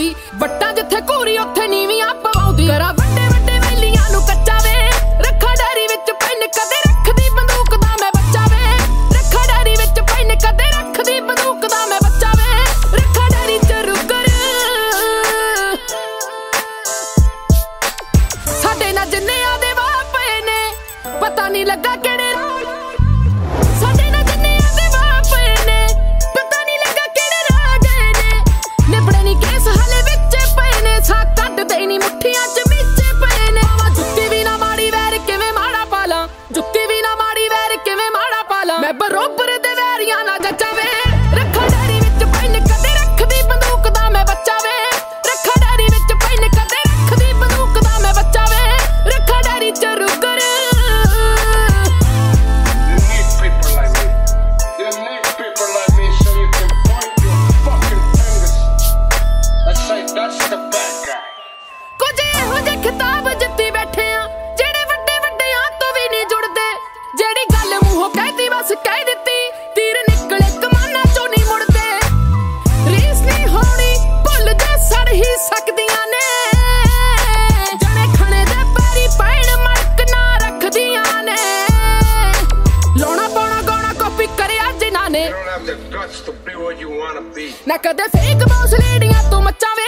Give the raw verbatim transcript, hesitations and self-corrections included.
ਆਉਂਦੀ ਵੱਟਾਂ ਜਿੱਥੇ ਘੂਰੀ ਉੱਥੇ ਨੀਵੀਆਂ ਪਵਾਉਂਦੀ ਕਰਾ ਵੱਡੇ ਵੱਡੇ ਵੇਲੀਆਂ ਨੂੰ ਕੱਚਾ ਵੇ ਰੱਖਾ ਡੈਰੀ ਵਿੱਚ ਪੈਨ ਕਦੇ ਰੱਖਦੀ ਬੰਦੂਕ ਦਾ ਮੈਂ ਬੱਚਾ ਵੇ ਰੱਖਾ ਡੈਰੀ ਵਿੱਚ ਪੈਨ ਕਦੇ ਰੱਖਦੀ ਬੰਦੂਕ ਦਾ ਮੈਂ ਬੱਚਾ ਵੇ ਰੱਖਾ ਡੈਰੀ ਚ ਰੁਕਰ ਸਾਡੇ ਨਾਲ ਜਿੰਨਿਆਂ ਦੇ ਵਾਹ ਪਏ ਨੇ ਪਤਾ ਨਹੀਂ ਲੱਗਾ ਕਿਹੜੇ ਸਾਡੇ ਨਾਲ ਜਿੰਨਿਆਂ ਦੇ ਵਾਹ ਪਏ ਨੇ ਪਤਾ ਨਹੀਂ ਲੱਗਾ ਕਿਹੜੇ ਰਾਹ ਗਏ ਨੇ ਨਿਬੜੇ ਨਹੀਂ ਕੇਸ ਹਲੇ ਵਿੱਚ ਪਏ ਨੇ ਸਾ ਕੱਢਦੇ ਨਹੀਂ ਮੁੱਠੀਆਂ ਚ ਵਿੱਚ ਪਏ ਨੇ ਆਵਾ ਜੁੱਤੀ ਵੀ ਨਾ ਮਾੜੀ ਵੈਰ ਕਿਵੇਂ ਮਾੜਾ ਪਾਲਾਂ ਜੁੱਤੀ ਵੀ ਨਾ ਮਾੜੀ ਵੈਰ ਕਿਵੇਂ ਮਾੜਾ ਪਾਲਾਂ ਮੈਂ ਬਰੋਬਰ ਦੇ ਵੈਰੀਆਂ ਨਾ ਜੱਚਾ ਵੇ ਰੱਖਾ ਡੈਰੀ ਵਿੱਚ ਪੈਨ ਕਦੇ ਰੱਖਦੀ ਬੰਦੂਕ ਦਾ ਮੈਂ ਬੱਚਾ ਵੇ ਰੱਖਾ ਡੈਰੀ ਵਿੱਚ ਪੈਨ ਕਦੇ ਰੱਖਦੀ ਬੰਦੂਕ ਦਾ ਮੈਂ ਬੱਚਾ ਵੇ ਰੱਖਾ ਡੈਰੀ ਚ ਰੁਕਰ ਕੁਝ ਇਹੋ ਜਿਹੇ ਖਿਤਾਬ ਜਿੱਤੀ ਬੈਠੇ ਆ ਜਿਹੜੇ ਵੱਡੇ ਵੱਡਿਆਂ ਤੋਂ ਵੀ ਨਹੀਂ ਜੁੜਦੇ ਜਿਹੜੀ ਗੱਲ ਮੂੰਹੋਂ ਕਹਿਤੀ ਬਸ ਕਹਿ ਦਿੱਤੀ ਤੀਰ ਨਿਕਲੇ ਕਮਾਨਾਂ ਚੋਂ ਨਹੀਂ ਮੁੜਦੇ ਰੀਸ ਨਹੀਂ ਹੋਣੀ ਭੁੱਲ ਜੇ ਸੜ ਹੀ ਸਕਦੀਆਂ ਨੇ ਜਣੇ ਖਣੇ ਦੇ ਪੈਰੀ ਪੈਣ ਮੜਕ ਨਾ ਰੱਖਦੀਆਂ ਨੇ ਲਾਉਣਾ ਪਾਉਣਾ ਗਾਉਣਾ ਕਾਪੀ ਕਰਿਆ ਜਿਨ੍ਹਾਂ ਨੇ ਨਾ ਕਦੇ ਫੇਕ ਬਾਉਂਸ ਲੇਡੀਆਂ ਤੋਂ ਮੱਚਾ